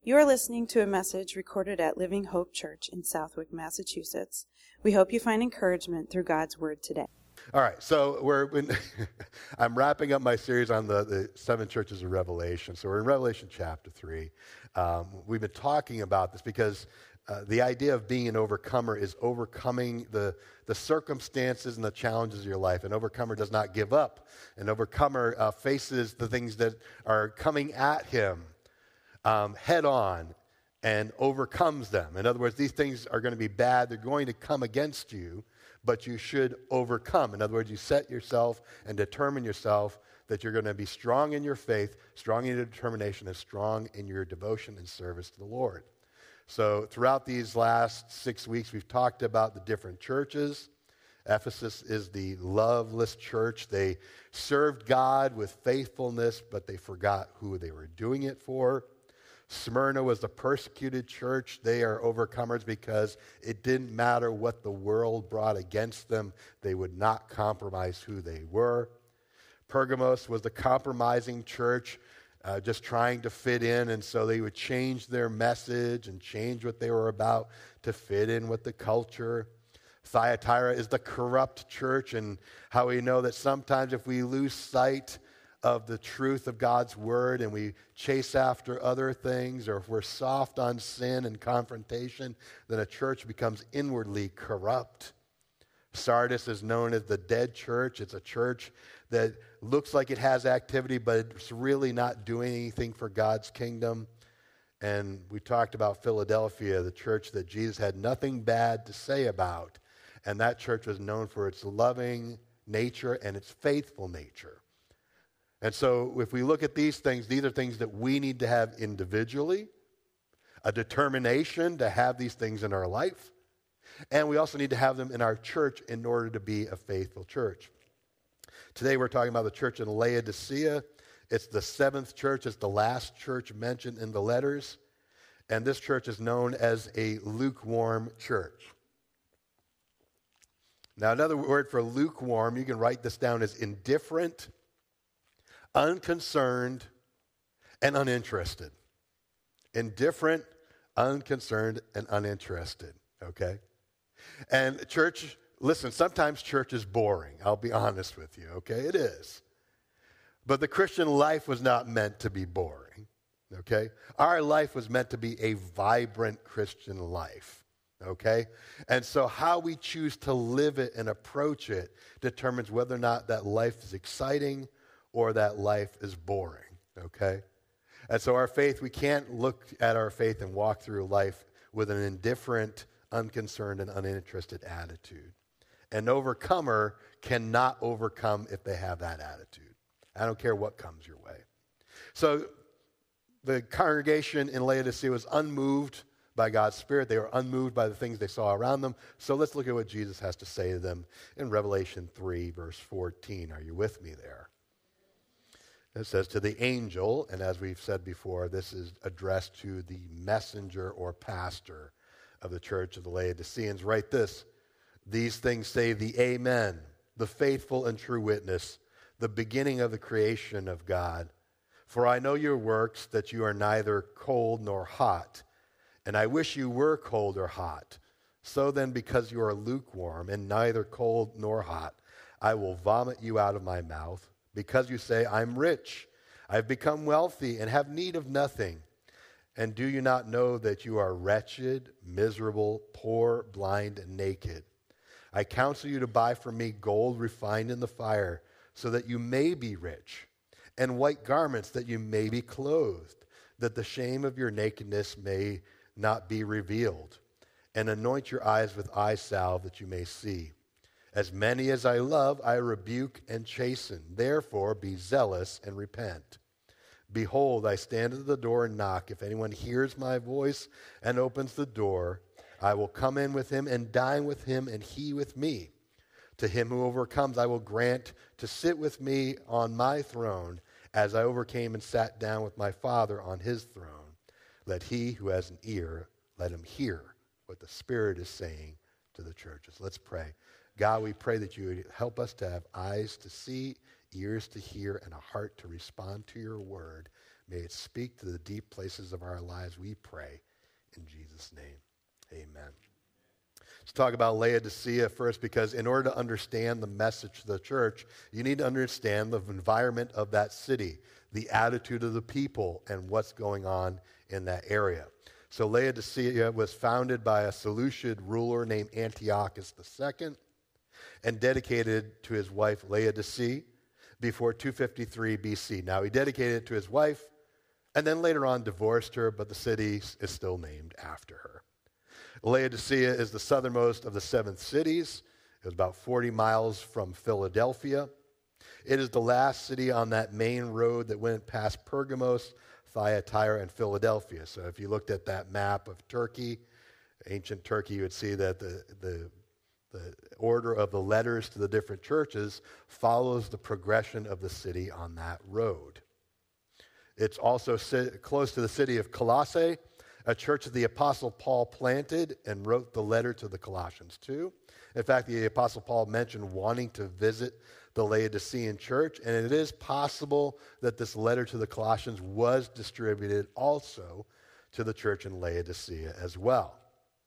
You are listening to a message recorded at Living Hope Church in Southwick, Massachusetts. We hope you find encouragement through God's Word today. All right, so I'm wrapping up my series on the seven churches of Revelation. So we're in Revelation chapter 3. We've been talking about this because the idea of being an overcomer is overcoming the circumstances and the challenges of your life. An overcomer does not give up. An overcomer faces the things that are coming at him head on and overcomes them. In other words, these things are going to be bad. They're going to come against you, but you should overcome. In other words, you set yourself and determine yourself that you're going to be strong in your faith, strong in your determination, and strong in your devotion and service to the Lord. So throughout these last 6 weeks, we've talked about the different churches. Ephesus is the loveless church. They served God with faithfulness, but they forgot who they were doing it for. Smyrna was the persecuted church. They are overcomers because it didn't matter what the world brought against them. They would not compromise who they were. Pergamos was the compromising church, just trying to fit in, and so they would change their message and change what they were about to fit in with the culture. Thyatira is the corrupt church, and how we know that sometimes if we lose sight of the truth of God's word and we chase after other things, or if we're soft on sin and confrontation, then a church becomes inwardly corrupt. Sardis is known as the dead church. It's a church that looks like it has activity, but it's really not doing anything for God's kingdom. And we talked about Philadelphia, the church that Jesus had nothing bad to say about. And that church was known for its loving nature and its faithful nature. And so if we look at these are things that we need to have individually, a determination to have these things in our life, and we also need to have them in our church in order to be a faithful church. Today we're talking about the church in Laodicea. It's the seventh church. It's the last church mentioned in the letters. And this church is known as a lukewarm church. Now, another word for lukewarm, you can write this down as indifferent, unconcerned, and uninterested. Indifferent, unconcerned, and uninterested, okay? And church, listen, sometimes church is boring. I'll be honest with you, okay? It is. But the Christian life was not meant to be boring, okay? Our life was meant to be a vibrant Christian life, okay? And so how we choose to live it and approach it determines whether or not that life is exciting or that life is boring, okay? And so our faith, we can't look at our faith and walk through life with an indifferent, unconcerned, and uninterested attitude. An overcomer cannot overcome if they have that attitude. I don't care what comes your way. So the congregation in Laodicea was unmoved by God's Spirit. They were unmoved by the things they saw around them. So let's look at what Jesus has to say to them in Revelation 3, verse 14. Are you with me there? It says, to the angel, and as we've said before, this is addressed to the messenger or pastor of the church of the Laodiceans. Write this: these things say the Amen, the faithful and true witness, the beginning of the creation of God. For I know your works, that you are neither cold nor hot, and I wish you were cold or hot. So then, because you are lukewarm and neither cold nor hot, I will vomit you out of my mouth. Because you say, I'm rich, I've become wealthy, and have need of nothing. And do you not know that you are wretched, miserable, poor, blind, and naked? I counsel you to buy from me gold refined in the fire, so that you may be rich, and white garments that you may be clothed, that the shame of your nakedness may not be revealed. And anoint your eyes with eye salve, that you may see. As many as I love, I rebuke and chasten. Therefore, be zealous and repent. Behold, I stand at the door and knock. If anyone hears my voice and opens the door, I will come in with him and dine with him, and he with me. To him who overcomes, I will grant to sit with me on my throne, as I overcame and sat down with my Father on his throne. Let he who has an ear, let him hear what the Spirit is saying to the churches. Let's pray. God, we pray that you would help us to have eyes to see, ears to hear, and a heart to respond to your word. May it speak to the deep places of our lives, we pray. In Jesus' name, amen. Let's talk about Laodicea first, because in order to understand the message to the church, you need to understand the environment of that city, the attitude of the people, and what's going on in that area. So Laodicea was founded by a Seleucid ruler named Antiochus II and dedicated to his wife Laodicea before 253 BC. Now, he dedicated it to his wife and then later on divorced her, but the city is still named after her. Laodicea is the southernmost of the 7 cities. It was about 40 miles from Philadelphia. It is the last city on that main road that went past Pergamos, Thyatira, and Philadelphia. So if you looked at that map of Turkey, ancient Turkey, you would see that the order of the letters to the different churches follows the progression of the city on that road. It's also close to the city of Colossae, a church that the Apostle Paul planted and wrote the letter to the Colossians to. In fact, the Apostle Paul mentioned wanting to visit the Laodicean church, and it is possible that this letter to the Colossians was distributed also to the church in Laodicea as well.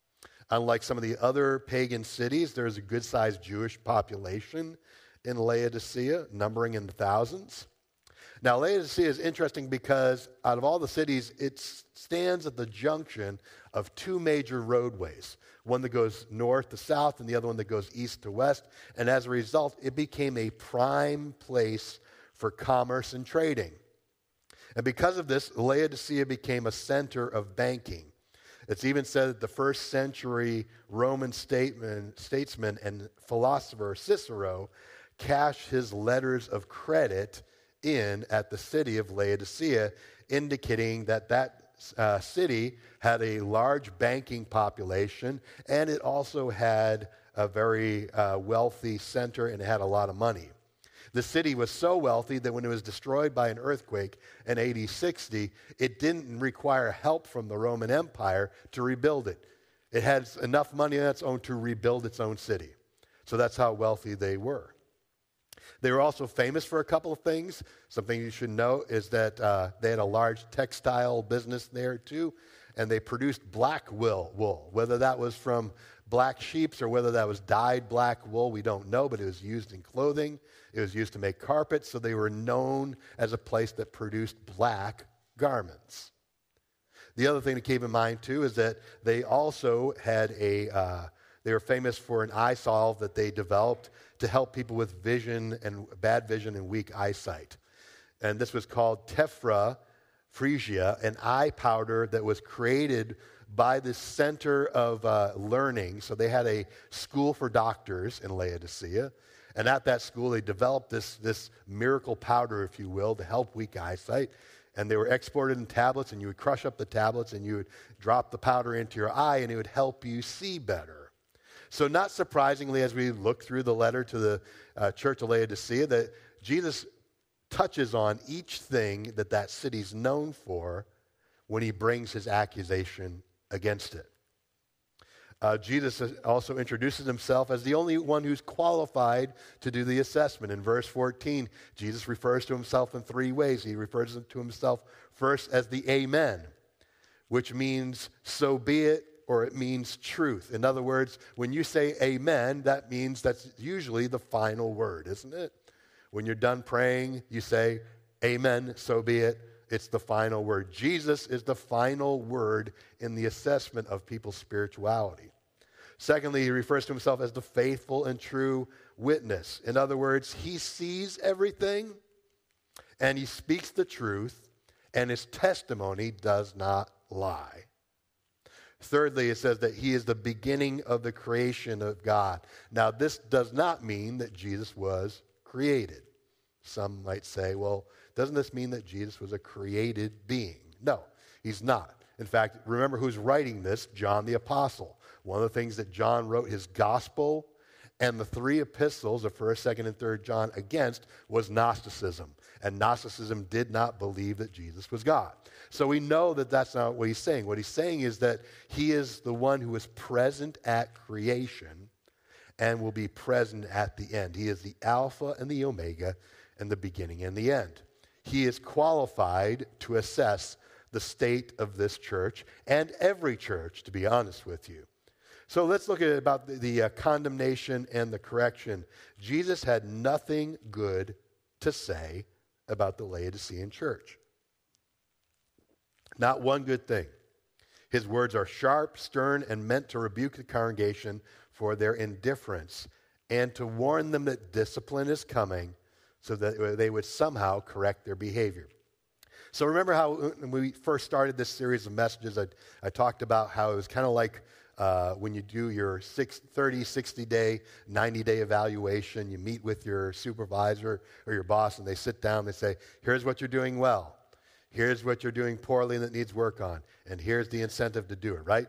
Unlike some of the other pagan cities, there is a good-sized Jewish population in Laodicea, numbering in the thousands. Now, Laodicea is interesting because out of all the cities, it stands at the junction of 2 major roadways, one that goes north to south and the other one that goes east to west. And as a result, it became a prime place for commerce and trading. And because of this, Laodicea became a center of banking. It's even said that the first century Roman statesman and philosopher Cicero cashed his letters of credit in at the city of Laodicea, indicating that city had a large banking population, and it also had a very wealthy center, and it had a lot of money. The city was so wealthy that when it was destroyed by an earthquake in AD 60, it didn't require help from the Roman Empire to rebuild it. It had enough money on its own to rebuild its own city. So that's how wealthy they were. They were also famous for a couple of things. Something you should know is that they had a large textile business there too, and they produced black wool. Whether that was from black sheep or whether that was dyed black wool, we don't know, but it was used in clothing. It was used to make carpets, so they were known as a place that produced black garments. The other thing to keep in mind too is that they also had they were famous for an eye salve that they developed to help people with vision and bad vision and weak eyesight. And this was called Tephra Phrygia, an eye powder that was created by the center of learning. So they had a school for doctors in Laodicea. And at that school, they developed this miracle powder, if you will, to help weak eyesight. And they were exported in tablets, and you would crush up the tablets, and you would drop the powder into your eye, and it would help you see better. So not surprisingly, as we look through the letter to the church of Laodicea, that Jesus touches on each thing that city's known for when he brings his accusation against it. Jesus also introduces himself as the only one who's qualified to do the assessment. In verse 14, Jesus refers to himself in 3 ways. He refers to himself first as the Amen, which means so be it, or it means truth. In other words, when you say amen, that means that's usually the final word, isn't it? When you're done praying, you say, amen, so be it. It's the final word. Jesus is the final word in the assessment of people's spirituality. Secondly, he refers to himself as the faithful and true witness. In other words, he sees everything, and he speaks the truth, and his testimony does not lie. Thirdly, it says that he is the beginning of the creation of God. Now, this does not mean that Jesus was created. Some might say, well, doesn't this mean that Jesus was a created being? No, he's not. In fact, remember who's writing this? John the Apostle. One of the things that John wrote his gospel and the 3 epistles of 1st, 2nd, and 3rd John against was Gnosticism. And Gnosticism did not believe that Jesus was God. So we know that that's not what he's saying. What he's saying is that he is the one who is present at creation and will be present at the end. He is the Alpha and the Omega and the beginning and the end. he is qualified to assess the state of this church and every church, to be honest with you. So let's look at about the condemnation and the correction. Jesus had nothing good to say about the Laodicean church. Not one good thing. His words are sharp, stern, and meant to rebuke the congregation for their indifference and to warn them that discipline is coming so that they would somehow correct their behavior. So remember how when we first started this series of messages, I talked about how it was kind of like when you do your 30, 60-day, 90-day evaluation, you meet with your supervisor or your boss, and they sit down, they say, here's what you're doing well. Here's what you're doing poorly that needs work on. And here's the incentive to do it, right?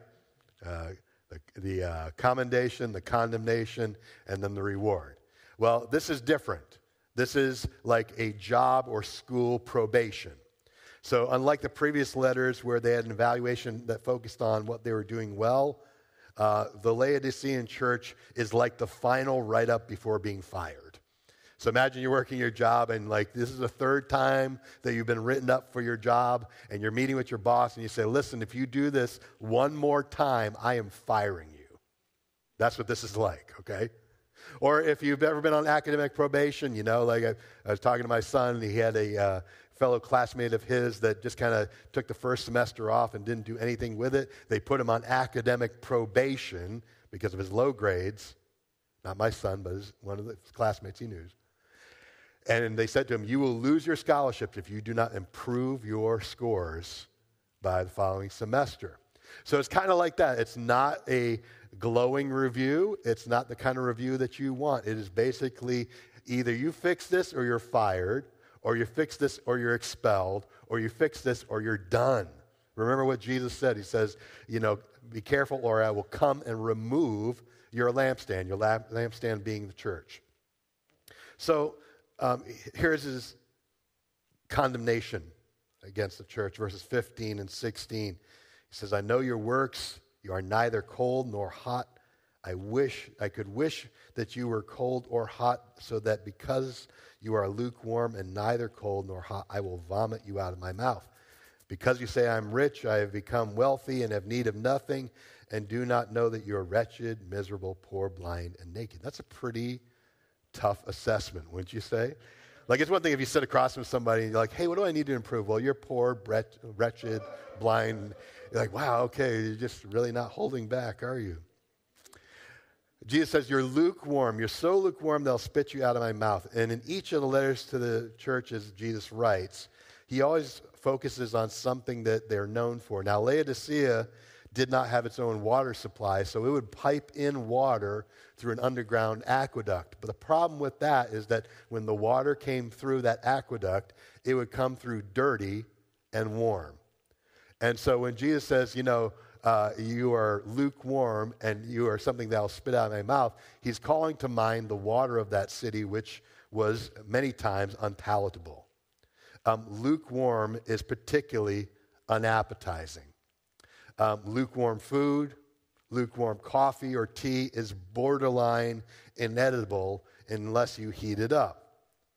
The commendation, the condemnation, and then the reward. Well, this is different. This is like a job or school probation. So unlike the previous letters where they had an evaluation that focused on what they were doing well, the Laodicean church is like the final write-up before being fired. So imagine you're working your job and like this is the third time that you've been written up for your job and you're meeting with your boss and you say, listen, if you do this one more time, I am firing you. That's what this is like, okay? Or if you've ever been on academic probation, you know, like I was talking to my son, and he had a fellow classmate of his that just kind of took the first semester off and didn't do anything with it. They put him on academic probation because of his low grades. Not my son, but one of the classmates he knew. And they said to him, you will lose your scholarship if you do not improve your scores by the following semester. So it's kind of like that. It's not a glowing review. It's not the kind of review that you want. It is basically either you fix this or you're fired, or you fix this or you're expelled, or you fix this or you're done. Remember what Jesus said. He says, you know, be careful or I will come and remove your lampstand being the church. So here's his condemnation against the church, verses 15 and 16. He says, I know your works. You are neither cold nor hot. I could wish that you were cold or hot, so that because you are lukewarm and neither cold nor hot, I will vomit you out of my mouth. Because you say, I'm rich, I have become wealthy and have need of nothing, and do not know that you are wretched, miserable, poor, blind, and naked. That's a pretty tough assessment, wouldn't you say? Like, it's one thing if you sit across from somebody and you're like, hey, what do I need to improve? Well, you're poor, wretched, blind. You're like, wow, okay, you're just really not holding back, are you? Jesus says, you're lukewarm. You're so lukewarm, they'll spit you out of my mouth. And in each of the letters to the churches Jesus writes, he always focuses on something that they're known for. Now, Laodicea did not have its own water supply, so it would pipe in water through an underground aqueduct. But the problem with that is that when the water came through that aqueduct, it would come through dirty and warm. And so when Jesus says, you know, you are lukewarm and you are something that I'll spit out of my mouth, he's calling to mind the water of that city, which was many times unpalatable. Lukewarm is particularly unappetizing. Lukewarm food, lukewarm coffee or tea is borderline inedible unless you heat it up.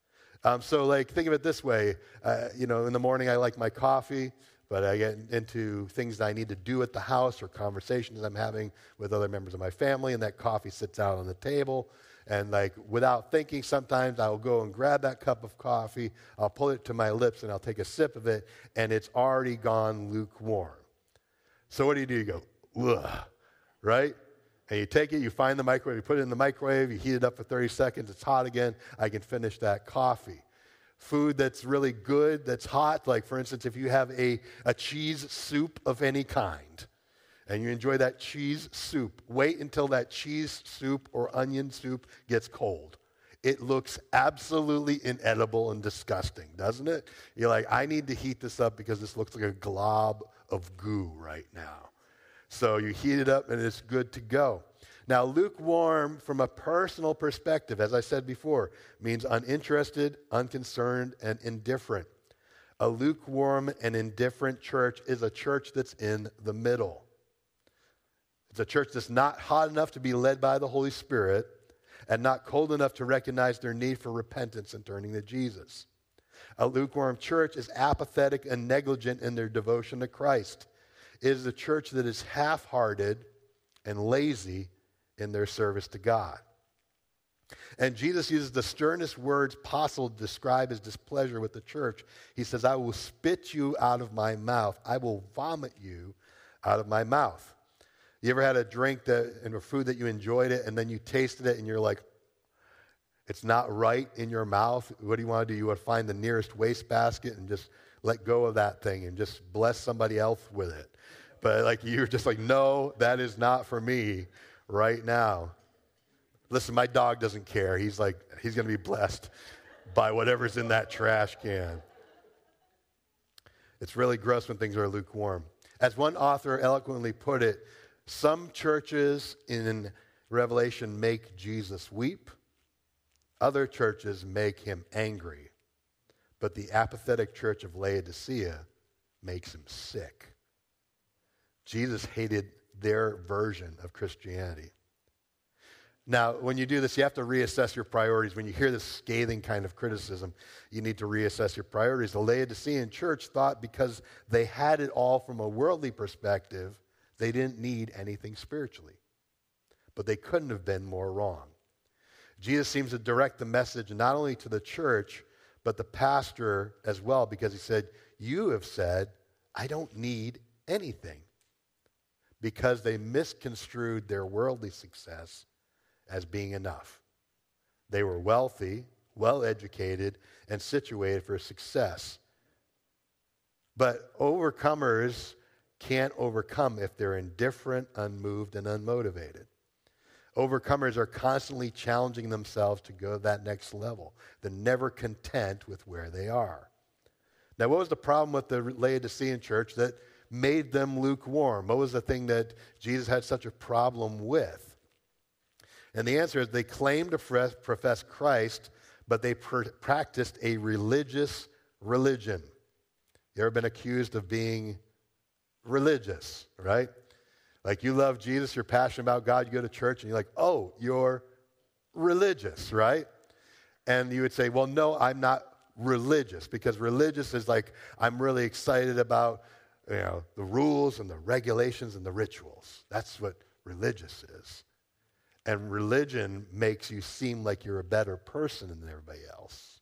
So like, think of it this way. You know, in the morning I like my coffee, but I get into things that I need to do at the house or conversations I'm having with other members of my family, and that coffee sits out on the table. And like, without thinking, sometimes I'll go and grab that cup of coffee, I'll pull it to my lips, and I'll take a sip of it, and it's already gone lukewarm. So what do? You go, ugh, right? And you take it, you find the microwave, you put it in the microwave, you heat it up for 30 seconds, it's hot again, I can finish that coffee. Food that's really good, that's hot, like for instance, if you have a cheese soup of any kind, and you enjoy that cheese soup, wait until that cheese soup or onion soup gets cold. It looks absolutely inedible and disgusting, doesn't it? You're like, I need to heat this up because this looks like a glob of goo right now. So you heat it up and it's good to go. Now, lukewarm from a personal perspective, as I said before, means uninterested, unconcerned, and indifferent. A lukewarm and indifferent church is a church that's in the middle. It's a church that's not hot enough to be led by the Holy Spirit and not cold enough to recognize their need for repentance and turning to Jesus. A lukewarm church is apathetic and negligent in their devotion to Christ. It is a church that is half-hearted and lazy in their service to God. And Jesus uses the sternest words possible to describe his displeasure with the church. He says, I will spit you out of my mouth. I will vomit you out of my mouth. You ever had a drink and a food that you enjoyed it, and then you tasted it, and you're like, it's not right in your mouth? What do you want to do? You want to find the nearest wastebasket and just let go of that thing and just bless somebody else with it. But you're just like, no, that is not for me right now. Listen, my dog doesn't care. He's going to be blessed by whatever's in that trash can. It's really gross when things are lukewarm. As one author eloquently put it, some churches in Revelation make Jesus weep. Other churches make him angry. But the apathetic church of Laodicea makes him sick. Jesus hated their version of Christianity. Now, when you do this, you have to reassess your priorities. When you hear this scathing kind of criticism, you need to reassess your priorities. The Laodicean church thought because they had it all from a worldly perspective, they didn't need anything spiritually. But they couldn't have been more wrong. Jesus seems to direct the message not only to the church, but the pastor as well, because he said, you have said, I don't need anything. Because they misconstrued their worldly success as being enough. They were wealthy, well-educated, and situated for success. But overcomers can't overcome if they're indifferent, unmoved, and unmotivated. Overcomers are constantly challenging themselves to go to that next level. They're never content with where they are. Now, what was the problem with the Laodicean church that made them lukewarm? What was the thing that Jesus had such a problem with? And the answer is they claimed to profess Christ, but they practiced a religious religion. You ever been accused of being religious, right? Like you love Jesus, you're passionate about God, you go to church, and you're like, oh, you're religious, right? And you would say, well, no, I'm not religious, because religious is like, I'm really excited about the rules and the regulations and the rituals. That's what religious is. And religion makes you seem like you're a better person than everybody else.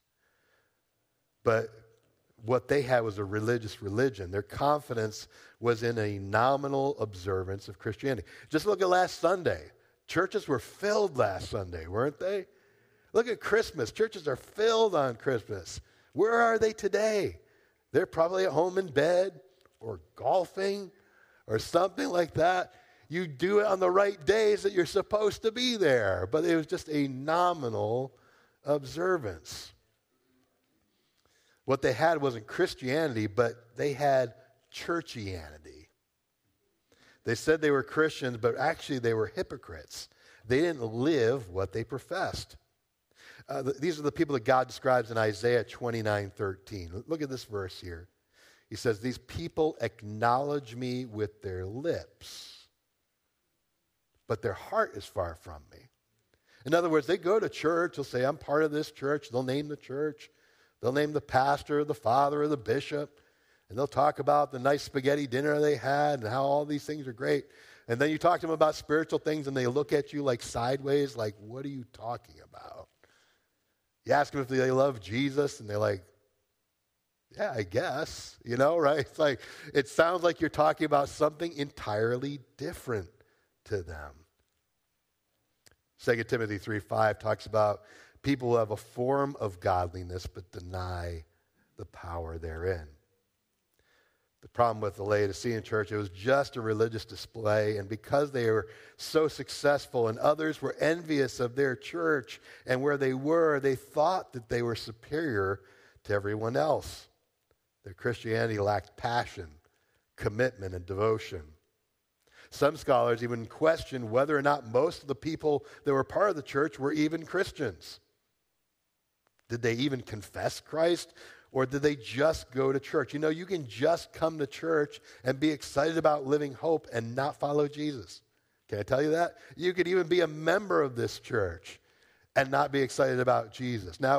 But what they had was a religious religion. Their confidence was in a nominal observance of Christianity. Just look at last Sunday. Churches were filled last Sunday, weren't they? Look at Christmas. Churches are filled on Christmas. Where are they today? They're probably at home in bed or golfing or something like that. You do it on the right days that you're supposed to be there. But it was just a nominal observance. What they had wasn't Christianity, but they had churchianity. They said they were Christians, but actually they were hypocrites. They didn't live what they professed. These are the people that God describes in Isaiah 29:13. Look at this verse here. He says, these people acknowledge me with their lips, but their heart is far from me. In other words, they go to church, they'll say, I'm part of this church. They'll name the church. They'll name the pastor, the father, or the bishop. And they'll talk about the nice spaghetti dinner they had and how all these things are great. And then you talk to them about spiritual things and they look at you like sideways, like, what are you talking about? You ask them if they love Jesus and they're like, yeah, I guess, right? It's like, it sounds like you're talking about something entirely different to them. 2 Timothy 3:5 talks about people who have a form of godliness but deny the power therein. The problem with the Laodicean church, it was just a religious display, and because they were so successful and others were envious of their church and where they were, they thought that they were superior to everyone else. Their Christianity lacked passion, commitment, and devotion. Some scholars even question whether or not most of the people that were part of the church were even Christians. Did they even confess Christ, or did they just go to church? You can just come to church and be excited about Living Hope and not follow Jesus. Can I tell you that? You could even be a member of this church and not be excited about Jesus. Now,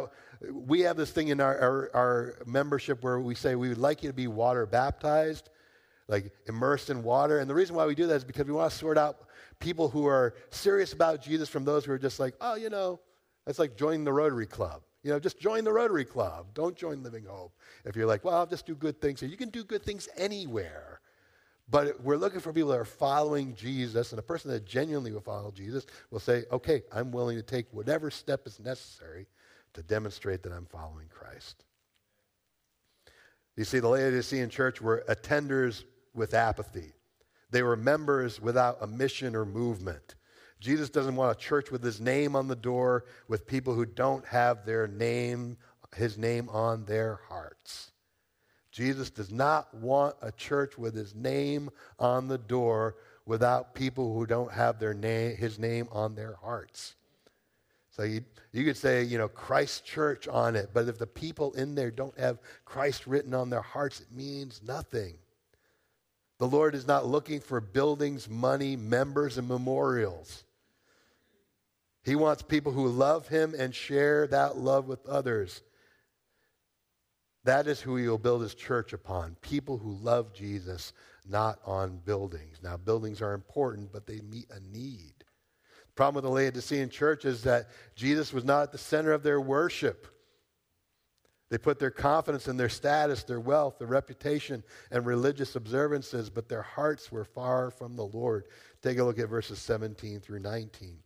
we have this thing in our membership where we say we would like you to be water baptized, like immersed in water. And the reason why we do that is because we want to sort out people who are serious about Jesus from those who are just like, oh, it's like joining the Rotary Club. Just join the Rotary Club. Don't join Living Hope. If you're like, well, I'll just do good things here. You can do good things anywhere. But we're looking for people that are following Jesus, and a person that genuinely will follow Jesus will say, okay, I'm willing to take whatever step is necessary to demonstrate that I'm following Christ. You see, the Laodicean church were attenders with apathy. They were members without a mission or movement. Jesus doesn't want a church with his name on the door, with people who don't have his name on their hearts. Jesus does not want a church with his name on the door without people who don't have his name on their hearts. So you could say, Christ Church on it, but if the people in there don't have Christ written on their hearts, it means nothing. The Lord is not looking for buildings, money, members, and memorials. He wants people who love him and share that love with others. That is who he will build his church upon, people who love Jesus, not on buildings. Now, buildings are important, but they meet a need. The problem with the Laodicean church is that Jesus was not at the center of their worship. They put their confidence in their status, their wealth, their reputation, and religious observances, but their hearts were far from the Lord. Take a look at verses 17 through 19.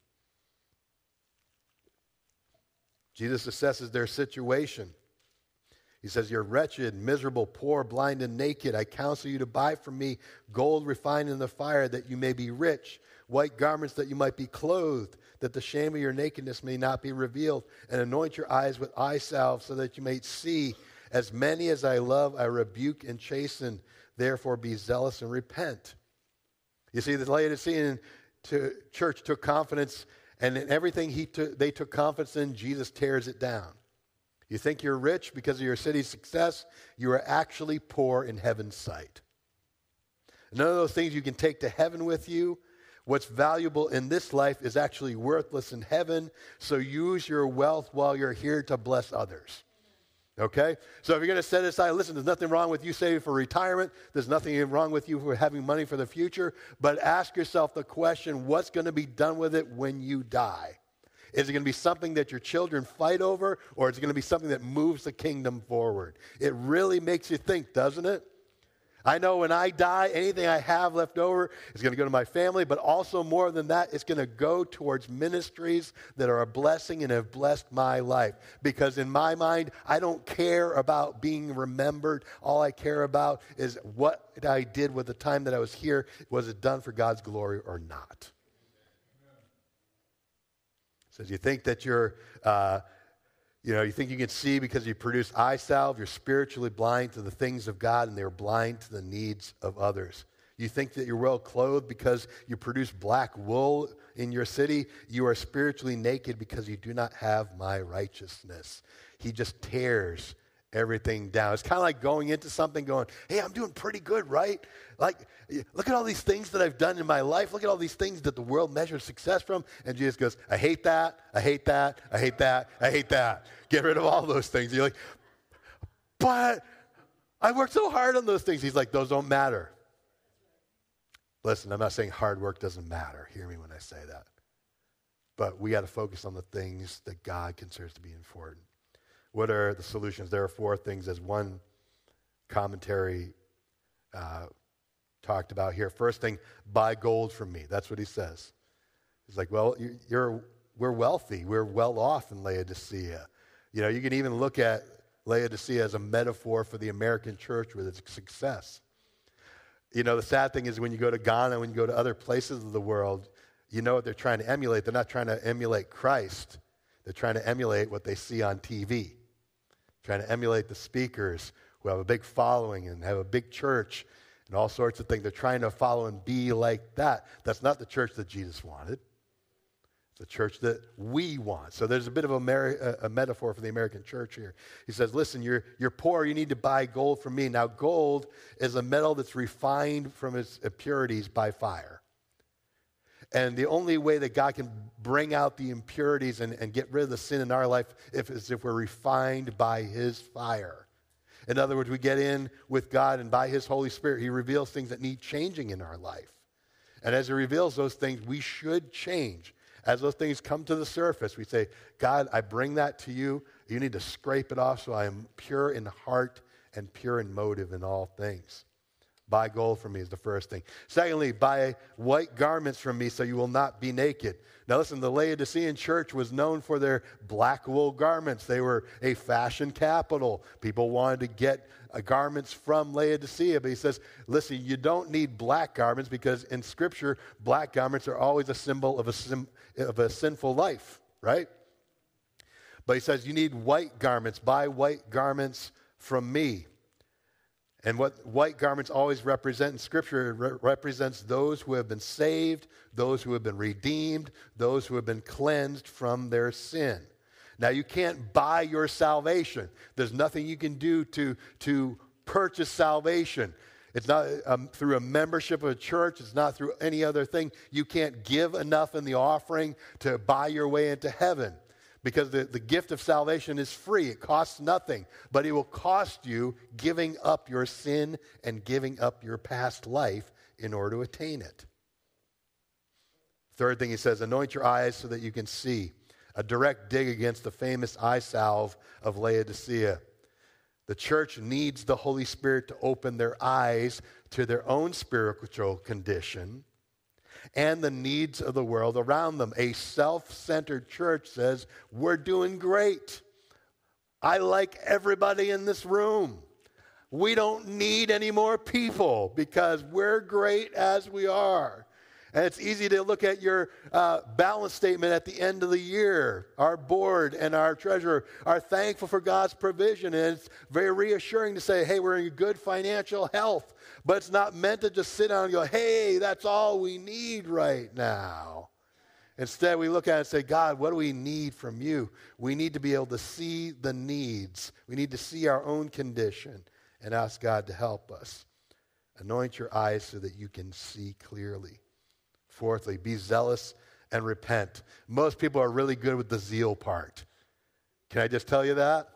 Jesus assesses their situation. He says, you're wretched, miserable, poor, blind, and naked. I counsel you to buy from me gold refined in the fire, that you may be rich, white garments that you might be clothed, that the shame of your nakedness may not be revealed, and anoint your eyes with eye salve, so that you may see. As many as I love, I rebuke and chasten. Therefore be zealous and repent. You see, the Laodicean church took confidence, and in everything they took confidence in, Jesus tears it down. You think you're rich because of your city's success, you are actually poor in heaven's sight. None of those things you can take to heaven with you. What's valuable in this life is actually worthless in heaven, so use your wealth while you're here to bless others. Okay? So if you're going to set aside, listen, there's nothing wrong with you saving for retirement. There's nothing wrong with you for having money for the future. But ask yourself the question, what's going to be done with it when you die? Is it going to be something that your children fight over, or is it going to be something that moves the kingdom forward? It really makes you think, doesn't it? I know when I die, anything I have left over is going to go to my family, but also more than that, it's going to go towards ministries that are a blessing and have blessed my life. Because in my mind, I don't care about being remembered. All I care about is what I did with the time that I was here. Was it done for God's glory or not? Says, you think that you think you can see because you produce eye salve, you're spiritually blind to the things of God, and they're blind to the needs of others. You think that you're well clothed because you produce black wool in your city, you are spiritually naked because you do not have my righteousness. He just tears everything down. It's kind of like going into something going, hey, I'm doing pretty good, right? Like, look at all these things that I've done in my life. Look at all these things that the world measures success from. And Jesus goes, I hate that. I hate that. I hate that. I hate that. Get rid of all those things. You're like, but I worked so hard on those things. He's like, those don't matter. Listen, I'm not saying hard work doesn't matter. Hear me when I say that. But we got to focus on the things that God considers to be important. What are the solutions? There are 4 things, as one commentary talked about here. First thing, buy gold from me. That's what he says. He's like, well, we're wealthy. We're well off in Laodicea. You can even look at Laodicea as a metaphor for the American church with its success. The sad thing is when you go to Ghana, when you go to other places of the world, you know what they're trying to emulate. They're not trying to emulate Christ. They're trying to emulate what they see on TV. Trying to emulate the speakers who have a big following and have a big church and all sorts of things. They're trying to follow and be like that. That's not the church that Jesus wanted. It's the church that we want. So there's a bit of a metaphor for the American church here. He says, listen, you're poor. You need to buy gold from me. Now, gold is a metal that's refined from its impurities by fire. And the only way that God can bring out the impurities and get rid of the sin in our life is if we're refined by his fire. In other words, we get in with God, and by his Holy Spirit, he reveals things that need changing in our life. And as he reveals those things, we should change. As those things come to the surface, we say, God, I bring that to you. You need to scrape it off so I am pure in heart and pure in motive in all things. Buy gold from me is the first thing. Secondly, buy white garments from me so you will not be naked. Now listen, the Laodicean church was known for their black wool garments. They were a fashion capital. People wanted to get garments from Laodicea. But he says, listen, you don't need black garments because in Scripture, black garments are always a symbol of a sinful life, right? But he says, you need white garments. Buy white garments from me. And what white garments always represent in Scripture, it represents those who have been saved, those who have been redeemed, those who have been cleansed from their sin. Now, you can't buy your salvation. There's nothing you can do to purchase salvation. It's not through a membership of a church. It's not through any other thing. You can't give enough in the offering to buy your way into heaven. Because the gift of salvation is free. It costs nothing. But it will cost you giving up your sin and giving up your past life in order to attain it. Third thing he says, anoint your eyes so that you can see. A direct dig against the famous eye salve of Laodicea. The church needs the Holy Spirit to open their eyes to their own spiritual condition and the needs of the world around them. A self-centered church says, we're doing great. I like everybody in this room. We don't need any more people because we're great as we are. And it's easy to look at your balance statement at the end of the year. Our board and our treasurer are thankful for God's provision. And it's very reassuring to say, hey, we're in good financial health. But it's not meant to just sit down and go, hey, that's all we need right now. Instead, we look at it and say, God, what do we need from you? We need to be able to see the needs. We need to see our own condition and ask God to help us. Anoint your eyes so that you can see clearly. Fourthly, be zealous and repent. Most people are really good with the zeal part. Can I just tell you that?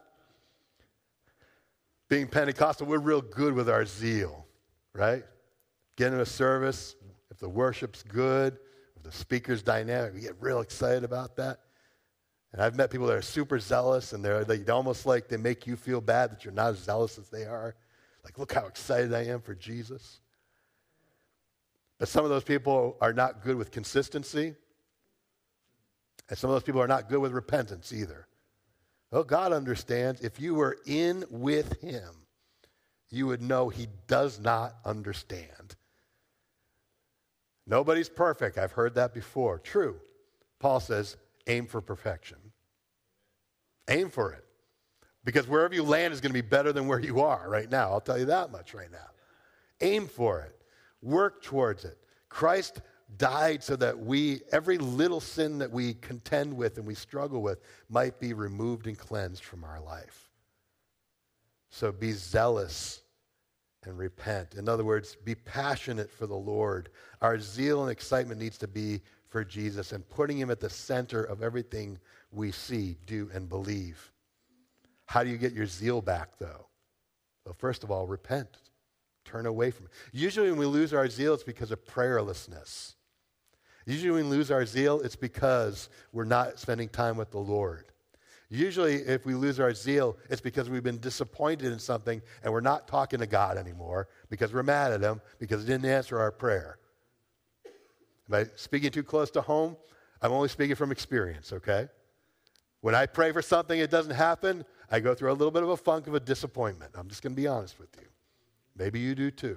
Being Pentecostal, we're real good with our zeal, right? Get into a service, if the worship's good, if the speaker's dynamic, we get real excited about that. And I've met people that are super zealous, and they almost like they make you feel bad that you're not as zealous as they are. Like, look how excited I am for Jesus. But some of those people are not good with consistency. And some of those people are not good with repentance either. Well, God understands if you were in with him, you would know he does not understand. Nobody's perfect. I've heard that before. True. Paul says, aim for perfection. Aim for it. Because wherever you land is going to be better than where you are right now. I'll tell you that much right now. Aim for it. Work towards it. Christ died so that every little sin that we contend with and we struggle with might be removed and cleansed from our life. So be zealous and repent. In other words, be passionate for the Lord. Our zeal and excitement needs to be for Jesus and putting him at the center of everything we see, do, and believe. How do you get your zeal back, though? Well, first of all, repent. Turn away from it. Usually when we lose our zeal, it's because of prayerlessness. Usually when we lose our zeal, it's because we're not spending time with the Lord. Usually if we lose our zeal, it's because we've been disappointed in something and we're not talking to God anymore because we're mad at him because he didn't answer our prayer. Am I speaking too close to home? I'm only speaking from experience, okay? When I pray for something, it doesn't happen, I go through a little bit of a funk of a disappointment. I'm just going to be honest with you. Maybe you do too.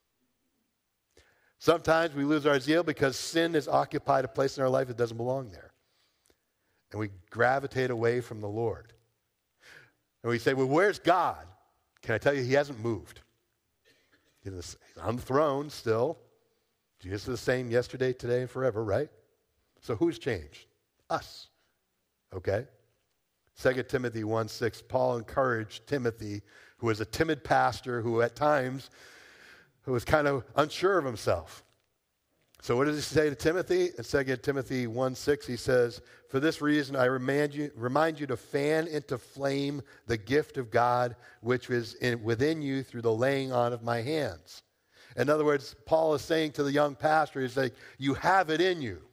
Sometimes we lose our zeal because sin has occupied a place in our life that doesn't belong there. And we gravitate away from the Lord. And we say, well, where's God? Can I tell you, he hasn't moved. He's on the throne still. Jesus is the same yesterday, today, and forever, right? So who's changed? Us. Okay? 2 Timothy 1:6, Paul encouraged Timothy, who was a timid pastor who at times who was kind of unsure of himself. So what does he say to Timothy? In 2 Timothy 1:6, he says, "For this reason I remind you to fan into flame the gift of God which is within you through the laying on of my hands." In other words, Paul is saying to the young pastor, he's like, you have it in you.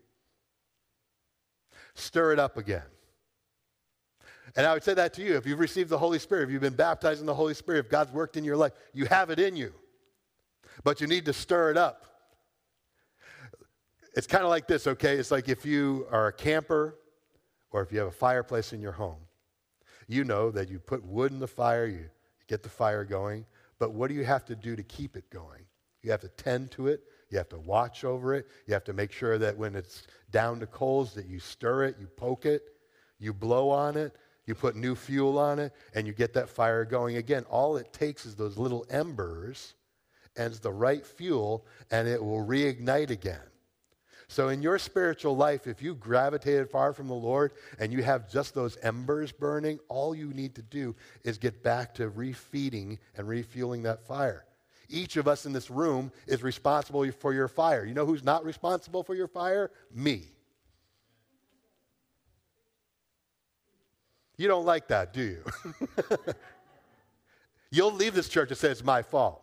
Stir it up again. And I would say that to you. If you've received the Holy Spirit, if you've been baptized in the Holy Spirit, if God's worked in your life, you have it in you. But you need to stir it up. It's kind of like this, okay? It's like if you are a camper or if you have a fireplace in your home. You know that you put wood in the fire, you get the fire going, but what do you have to do to keep it going? You have to tend to it. You have to watch over it. You have to make sure that when it's down to coals that you stir it, you poke it, you blow on it, you put new fuel on it, and you get that fire going again. All it takes is those little embers and the right fuel, and it will reignite again. So in your spiritual life, if you gravitated far from the Lord and you have just those embers burning, all you need to do is get back to refeeding and refueling that fire. Each of us in this room is responsible for your fire. You know who's not responsible for your fire? Me. You don't like that, do you? You'll leave this church and say it's my fault.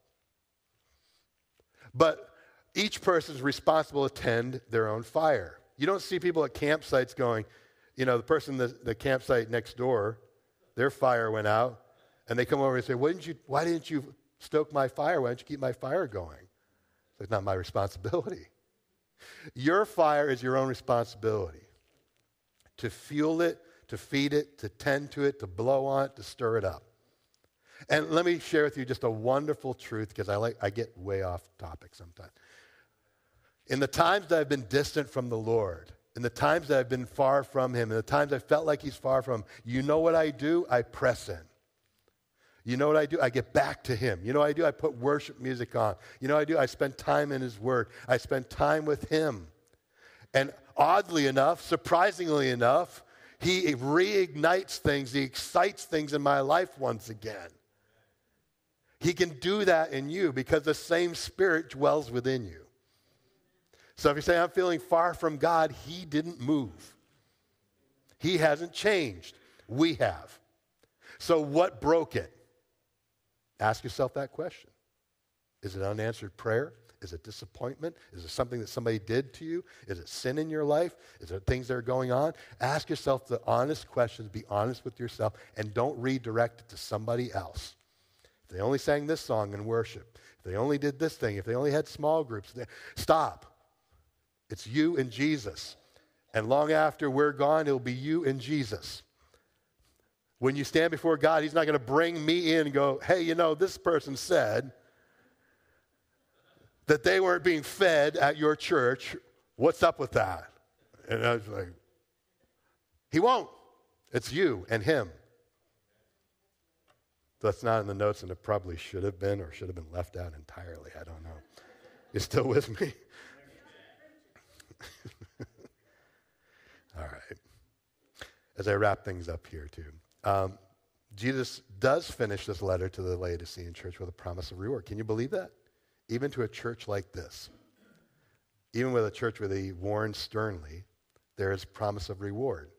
But each person is responsible to tend their own fire. You don't see people at campsites going, you know, the person, the campsite next door, their fire went out, and they come over and say, why didn't you stoke my fire? Why didn't you keep my fire going? It's not my responsibility. Your fire is your own responsibility. To fuel it, to feed it, to tend to it, to blow on it, to stir it up. And let me share with you just a wonderful truth, because I get way off topic sometimes. In the times that I've been distant from the Lord, in the times that I've been far from Him, in the times I felt like He's far from, you know what I do? I press in. You know what I do? I get back to Him. You know what I do? I put worship music on. You know what I do? I spend time in His Word. I spend time with Him. And oddly enough, surprisingly enough, He reignites things. He excites things in my life once again. He can do that in you because the same Spirit dwells within you. So if you say, I'm feeling far from God, He didn't move. He hasn't changed. We have. So what broke it? Ask yourself that question. Is it unanswered prayer? Is it disappointment? Is it something that somebody did to you? Is it sin in your life? Is there things that are going on? Ask yourself the honest questions. Be honest with yourself, and don't redirect it to somebody else. If they only sang this song in worship, if they only did this thing, if they only had small groups, stop. It's you and Jesus. And long after we're gone, it'll be you and Jesus. When you stand before God, He's not going to bring me in and go, hey, you know, this person said that they weren't being fed at your church. What's up with that? And I was like, He won't. It's you and Him. That's not in the notes, and it probably should have been or should have been left out entirely. I don't know. You still with me? All right. As I wrap things up here, too. Jesus does finish this letter to the Laodicean church with a promise of reward. Can you believe that? Even to a church like this, even with a church where He warns sternly, there is promise of reward.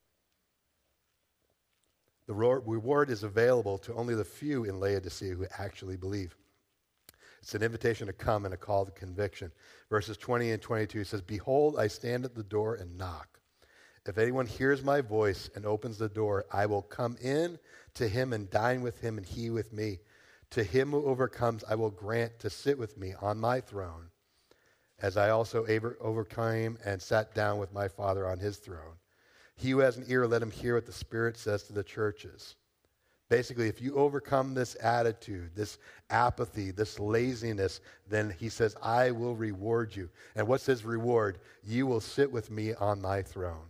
The reward is available to only the few in Laodicea who actually believe. It's an invitation to come and a call to conviction. Verses 20 and 22 says, Behold, I stand at the door and knock. If anyone hears my voice and opens the door, I will come in to him and dine with him and he with me. To him who overcomes, I will grant to sit with me on my throne, as I also overcame and sat down with my Father on His throne. He who has an ear, let him hear what the Spirit says to the churches. Basically, if you overcome this attitude, this apathy, this laziness, then He says, I will reward you. And what's His reward? You will sit with me on my throne.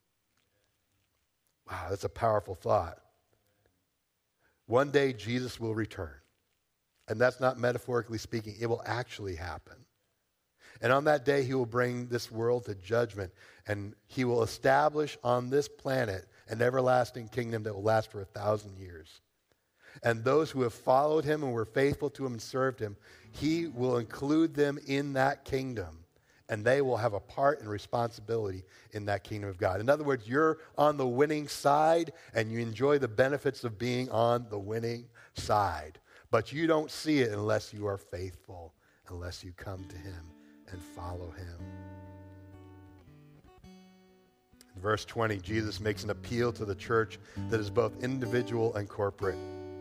Wow, that's a powerful thought. One day, Jesus will return. And that's not metaphorically speaking. It will actually happen. And on that day, He will bring this world to judgment. And He will establish on this planet an everlasting kingdom that will last for 1,000 years. And those who have followed Him and were faithful to Him and served Him, He will include them in that kingdom. and they will have a part and responsibility in that kingdom of God. In other words, you're on the winning side, and you enjoy the benefits of being on the winning side. But you don't see it unless you are faithful, unless you come to him and follow him. In verse 20, Jesus makes an appeal to the church that is both individual and corporate.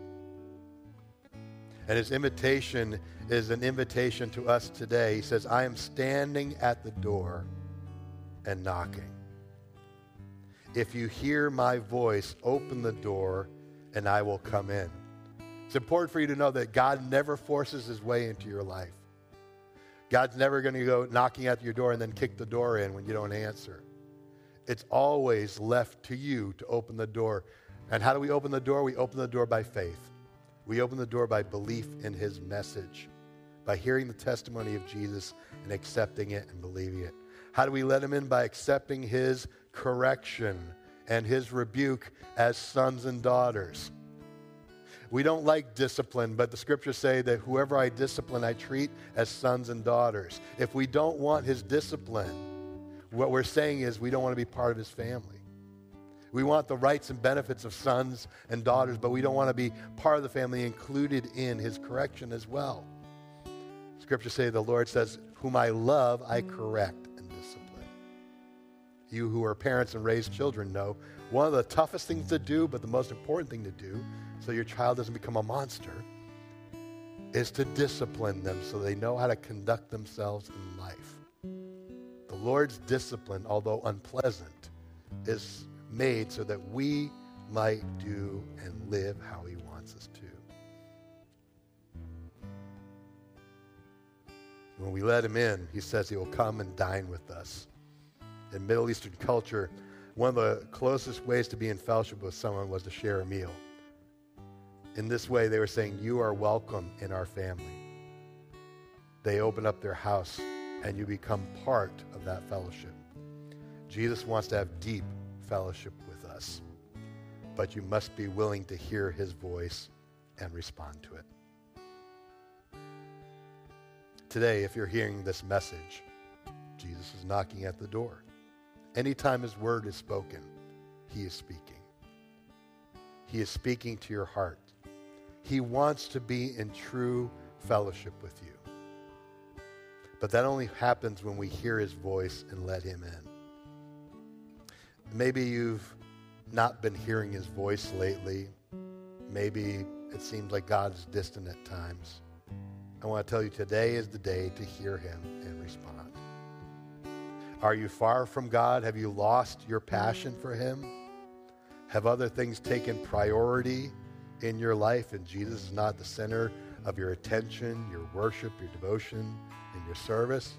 And his invitation is an invitation to us today. He says, I am standing at the door and knocking. If you hear my voice, open the door and I will come in. It's important for you to know that God never forces his way into your life. God's never going to go knocking at your door and then kick the door in when you don't answer. It's always left to you to open the door. And how do we open the door? We open the door by faith. We open the door by belief in his message, by hearing the testimony of Jesus and accepting it and believing it. How do we let him in? By accepting his correction and his rebuke as sons and daughters. We don't like discipline, but the scriptures say that whoever I discipline, I treat as sons and daughters. If we don't want his discipline, what we're saying is we don't want to be part of his family. We want the rights and benefits of sons and daughters, but we don't want to be part of the family included in his correction as well. Scriptures say the Lord says, whom I love, I correct and discipline. You who are parents and raise children know one of the toughest things to do, but the most important thing to do, so your child doesn't become a monster, is to discipline them so they know how to conduct themselves in life. The Lord's discipline, although unpleasant, is made so that we might do and live how he wants us to. When we let him in, he says he will come and dine with us. In Middle Eastern culture, one of the closest ways to be in fellowship with someone was to share a meal. In this way, they were saying, you are welcome in our family. They open up their house, and you become part of that fellowship. Jesus wants to have deep fellowship with us, but you must be willing to hear his voice and respond to it. Today, if you're hearing this message, Jesus is knocking at the door. Anytime his word is spoken, he is speaking. He is speaking to your heart. He wants to be in true fellowship with you. But that only happens when we hear his voice and let him in. Maybe you've not been hearing his voice lately. Maybe it seems like God is distant at times. I want to tell you, today is the day to hear him and respond. Are you far from God? Have you lost your passion for him? Have other things taken priority in your life and Jesus is not the center of your attention, your worship, your devotion, and your service?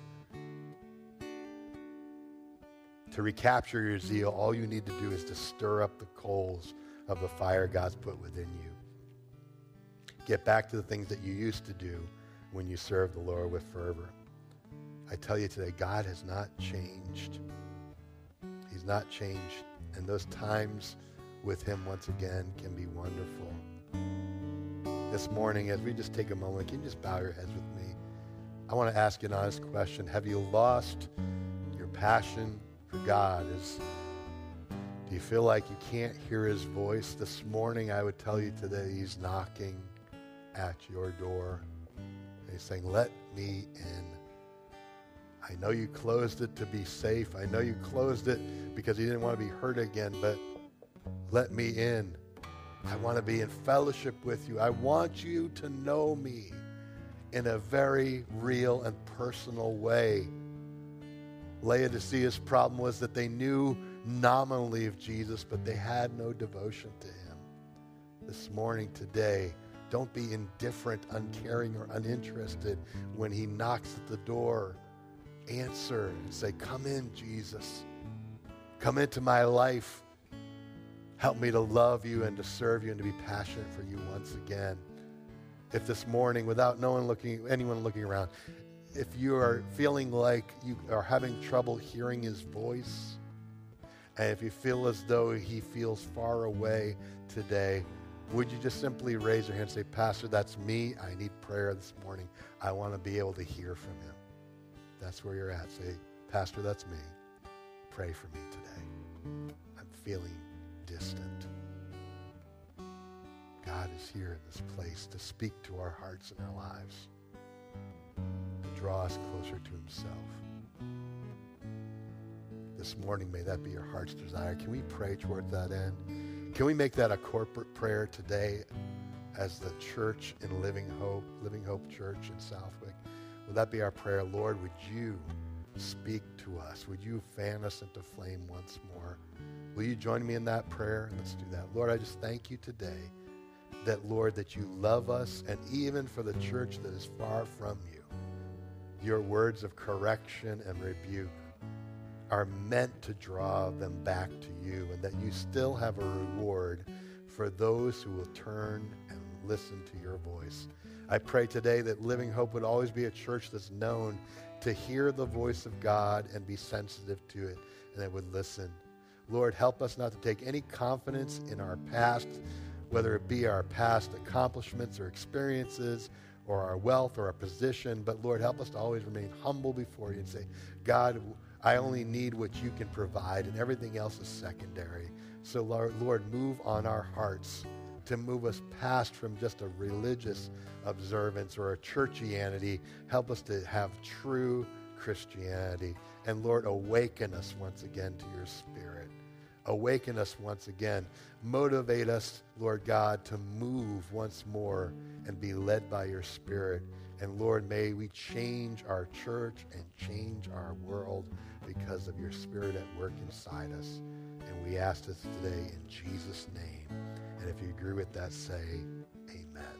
To recapture your zeal, all you need to do is to stir up the coals of the fire God's put within you. Get back to the things that you used to do when you served the Lord with fervor. I tell you today, God has not changed. He's not changed. And those times with him once again can be wonderful. This morning, as we just take a moment, can you just bow your heads with me? I want to ask you an honest question. Have you lost your passion for God? Do you feel like you can't hear his voice? This morning, I would tell you today, he's knocking at your door. And he's saying, let me in. I know you closed it to be safe. I know you closed it because you didn't want to be hurt again, but let me in. I want to be in fellowship with you. I want you to know me in a very real and personal way. Laodicea's problem was that they knew nominally of Jesus, but they had no devotion to him. This morning, today, don't be indifferent, uncaring, or uninterested when he knocks at the door. Answer and say, come in, Jesus. Come into my life. Help me to love you and to serve you and to be passionate for you once again. If this morning, without anyone looking around, if you are feeling like you are having trouble hearing his voice, and if you feel as though he feels far away today, would you just simply raise your hand and say, Pastor, that's me. I need prayer this morning. I want to be able to hear from him. that's where you're at, say, Pastor, that's me. Pray for me today. I'm feeling distant. God is here in this place to speak to our hearts and our lives, to draw us closer to himself. This morning, may that be your heart's desire. Can we pray toward that end? Can we make that a corporate prayer today as the church in Living Hope Church in Southwick? Will that be our prayer? Lord, would you speak to us? Would you fan us into flame once more? Will you join me in that prayer? Let's do that. Lord, I just thank you today that, Lord, that you love us, and even for the church that is far from you, your words of correction and rebuke are meant to draw them back to you, and that you still have a reward for those who will turn and listen to your voice. I pray today that Living Hope would always be a church that's known to hear the voice of God and be sensitive to it, and that would listen. Lord, help us not to take any confidence in our past, whether it be our past accomplishments or experiences or our wealth or our position, but Lord, help us to always remain humble before you and say, God, I only need what you can provide, and everything else is secondary. So Lord, move on our hearts to move us past from just a religious observance or a churchianity. Help us to have true Christianity. And Lord, awaken us once again to your Spirit. Awaken us once again. Motivate us, Lord God, to move once more and be led by your Spirit. And Lord, may we change our church and change our world because of your Spirit at work inside us. And we ask this today in Jesus' name. And if you agree with that, say amen.